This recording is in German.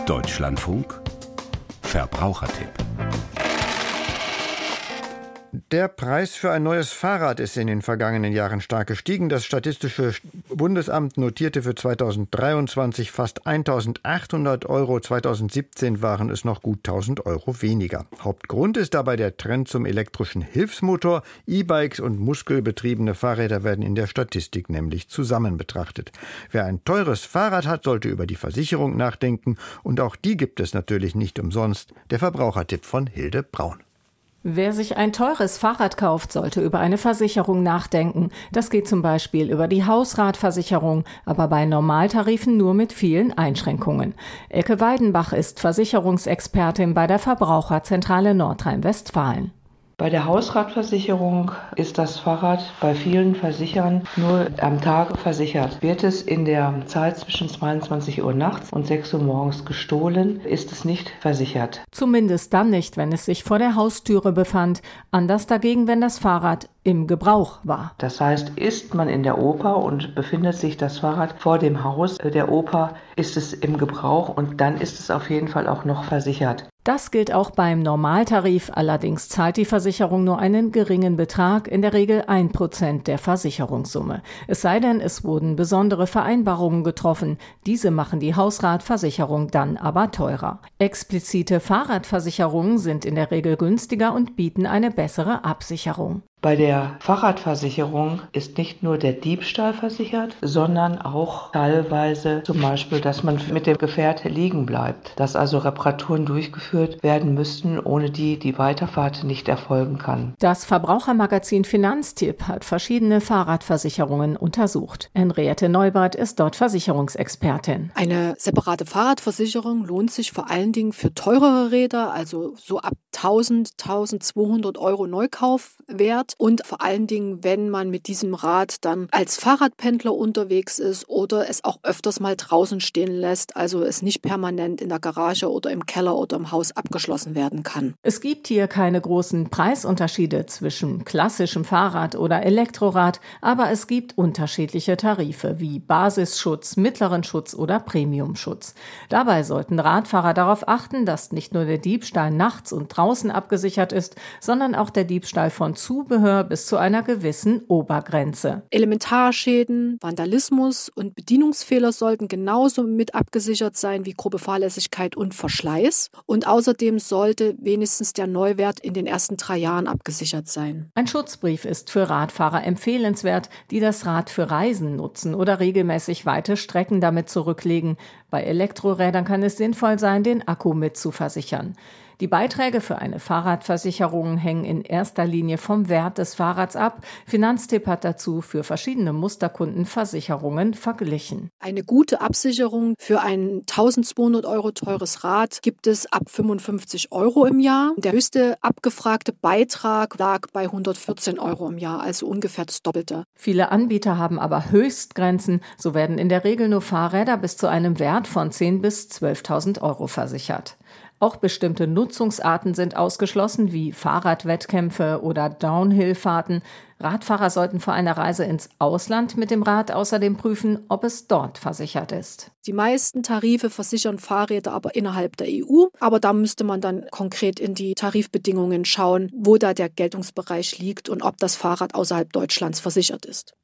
Deutschlandfunk Verbrauchertipp. Der Preis für ein neues Fahrrad ist in den vergangenen Jahren stark gestiegen. Das Statistische Bundesamt notierte für 2023 fast 1.800 Euro. 2017 waren es noch gut 1.000 Euro weniger. Hauptgrund ist dabei der Trend zum elektrischen Hilfsmotor. E-Bikes und muskelbetriebene Fahrräder werden in der Statistik nämlich zusammen betrachtet. Wer ein teures Fahrrad hat, sollte über die Versicherung nachdenken. Und auch die gibt es natürlich nicht umsonst. Der Verbrauchertipp von Hilde Braun. Wer sich ein teures Fahrrad kauft, sollte über eine Versicherung nachdenken. Das geht zum Beispiel über die Hausratversicherung, aber bei Normaltarifen nur mit vielen Einschränkungen. Elke Weidenbach ist Versicherungsexpertin bei der Verbraucherzentrale Nordrhein-Westfalen. Bei der Hausratversicherung ist das Fahrrad bei vielen Versicherern nur am Tage versichert. Wird es in der Zeit zwischen 22 Uhr nachts und 6 Uhr morgens gestohlen, ist es nicht versichert. Zumindest dann nicht, wenn es sich vor der Haustüre befand. Anders dagegen, wenn das Fahrrad im Gebrauch war. Das heißt, ist man in der Oper und befindet sich das Fahrrad vor dem Haus der Oper, ist es im Gebrauch und dann ist es auf jeden Fall auch noch versichert. Das gilt auch beim Normaltarif, allerdings zahlt die Versicherung nur einen geringen Betrag, in der Regel 1% der Versicherungssumme. Es sei denn, es wurden besondere Vereinbarungen getroffen. Diese machen die Hausratversicherung dann aber teurer. Explizite Fahrradversicherungen sind in der Regel günstiger und bieten eine bessere Absicherung. Bei der Fahrradversicherung ist nicht nur der Diebstahl versichert, sondern auch teilweise zum Beispiel, dass man mit dem Gefährt liegen bleibt, dass also Reparaturen durchgeführt werden müssten, ohne die die Weiterfahrt nicht erfolgen kann. Das Verbrauchermagazin Finanztipp hat verschiedene Fahrradversicherungen untersucht. Henriette Neubert ist dort Versicherungsexpertin. Eine separate Fahrradversicherung lohnt sich vor allen Dingen für teurere Räder, also so ab 1.200 Euro Neukaufwert. Und vor allen Dingen, wenn man mit diesem Rad dann als Fahrradpendler unterwegs ist oder es auch öfters mal draußen stehen lässt, also es nicht permanent in der Garage oder im Keller oder im Haus abgeschlossen werden kann. Es gibt hier keine großen Preisunterschiede zwischen klassischem Fahrrad oder Elektrorad, aber es gibt unterschiedliche Tarife wie Basisschutz, mittleren Schutz oder Premiumschutz. Dabei sollten Radfahrer darauf achten, dass nicht nur der Diebstahl nachts und draußen abgesichert ist, sondern auch der Diebstahl von Zubehör bis zu einer gewissen Obergrenze. Elementarschäden, Vandalismus und Bedienungsfehler sollten genauso mit abgesichert sein wie grobe Fahrlässigkeit und Verschleiß. Und außerdem sollte wenigstens der Neuwert in den ersten 3 Jahren abgesichert sein. Ein Schutzbrief ist für Radfahrer empfehlenswert, die das Rad für Reisen nutzen oder regelmäßig weite Strecken damit zurücklegen. Bei Elektrorädern kann es sinnvoll sein, den Akku mit zu versichern. Die Beiträge für eine Fahrradversicherung hängen in erster Linie vom Wert des Fahrrads ab. Finanztipp hat dazu für verschiedene Musterkunden Versicherungen verglichen. Eine gute Absicherung für ein 1.200 Euro teures Rad gibt es ab 55 Euro im Jahr. Der höchste abgefragte Beitrag lag bei 114 Euro im Jahr, also ungefähr das Doppelte. Viele Anbieter haben aber Höchstgrenzen. So werden in der Regel nur Fahrräder bis zu einem Wert von 10.000 bis 12.000 Euro versichert. Auch bestimmte Nutzungsarten sind ausgeschlossen, wie Fahrradwettkämpfe oder Downhill-Fahrten. Radfahrer sollten vor einer Reise ins Ausland mit dem Rad außerdem prüfen, ob es dort versichert ist. Die meisten Tarife versichern Fahrräder aber innerhalb der EU. Aber da müsste man dann konkret in die Tarifbedingungen schauen, wo da der Geltungsbereich liegt und ob das Fahrrad außerhalb Deutschlands versichert ist.